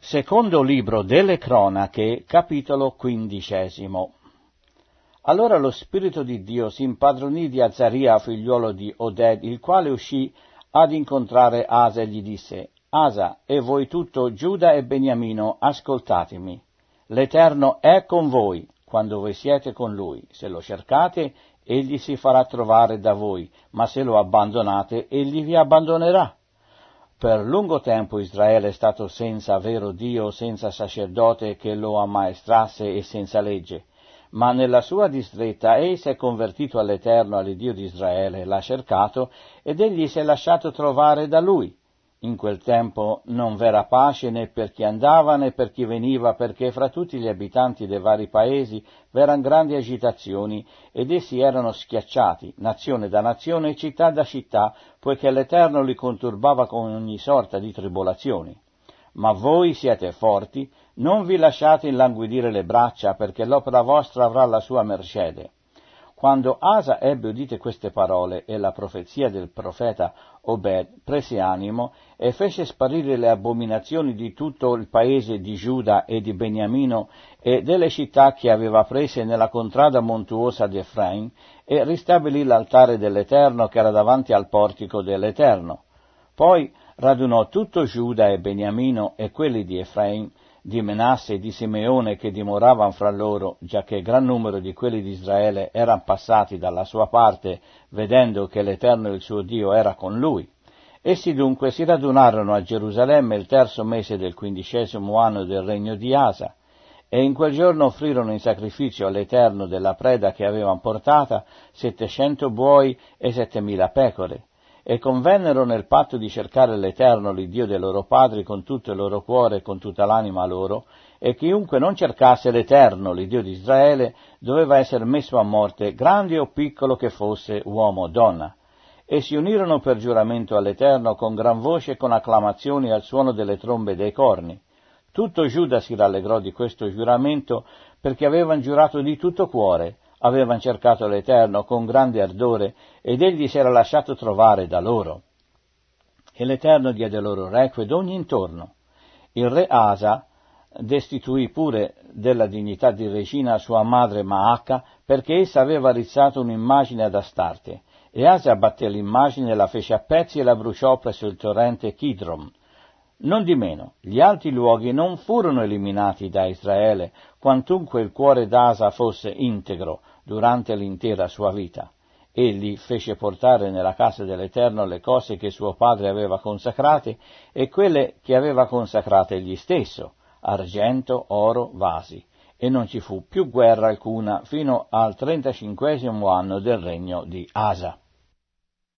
Secondo libro delle Cronache, capitolo 15. Allora lo Spirito di Dio si impadronì di Azaria, figliuolo di Oded, il quale uscì ad incontrare Asa e gli disse: Asa, e voi tutto Giuda e Beniamino, ascoltatemi. L'Eterno è con voi, quando voi siete con lui. Se lo cercate, egli si farà trovare da voi, ma se lo abbandonate, egli vi abbandonerà. Per lungo tempo Israele è stato senza vero Dio, senza sacerdote che lo ammaestrasse e senza legge. Ma nella sua distretta egli si è convertito all'Eterno, all'Iddio di Israele, l'ha cercato ed egli si è lasciato trovare da lui. In quel tempo non v'era pace né per chi andava né per chi veniva, perché fra tutti gli abitanti dei vari paesi v'eran grandi agitazioni ed essi erano schiacciati, nazione da nazione e città da città, poiché l'Eterno li conturbava con ogni sorta di tribolazioni. Ma voi siete forti, non vi lasciate illanguidire le braccia, perché l'opera vostra avrà la sua mercede. Quando Asa ebbe udite queste parole e la profezia del profeta Obed, prese animo e fece sparire le abominazioni di tutto il paese di Giuda e di Beniamino e delle città che aveva prese nella contrada montuosa di Efraim, e ristabilì l'altare dell'Eterno che era davanti al portico dell'Eterno. Poi radunò tutto Giuda e Beniamino e quelli di Efraim, di Menasse e di Simeone che dimoravano fra loro, giacché gran numero di quelli di Israele erano passati dalla sua parte, vedendo che l'Eterno il suo Dio era con lui. Essi dunque si radunarono a Gerusalemme il terzo mese del 15° anno del regno di Asa, e in quel giorno offrirono in sacrificio all'Eterno della preda che avevano portata 700 buoi e 7.000 pecore. E convennero nel patto di cercare l'Eterno, l'Iddio dei loro padri, con tutto il loro cuore e con tutta l'anima loro, e chiunque non cercasse l'Eterno, l'Iddio di Israele, doveva essere messo a morte, grande o piccolo che fosse, uomo o donna. E si unirono per giuramento all'Eterno con gran voce e con acclamazioni al suono delle trombe e dei corni. Tutto Giuda si rallegrò di questo giuramento, perché avevano giurato di tutto cuore, avevano cercato l'Eterno con grande ardore, ed egli si era lasciato trovare da loro. E l'Eterno diede loro requie d'ogni intorno. Il re Asa destituì pure della dignità di regina sua madre Maacca, perché essa aveva rizzato un'immagine ad Astarte. E Asa abbatté l'immagine, la fece a pezzi e la bruciò presso il torrente Kidron. Nondimeno, gli altri luoghi non furono eliminati da Israele, quantunque il cuore d'Asa fosse integro durante l'intera sua vita. Egli fece portare nella casa dell'Eterno le cose che suo padre aveva consacrate e quelle che aveva consacrate egli stesso, argento, oro, vasi, e non ci fu più guerra alcuna fino al 35° anno del regno di Asa.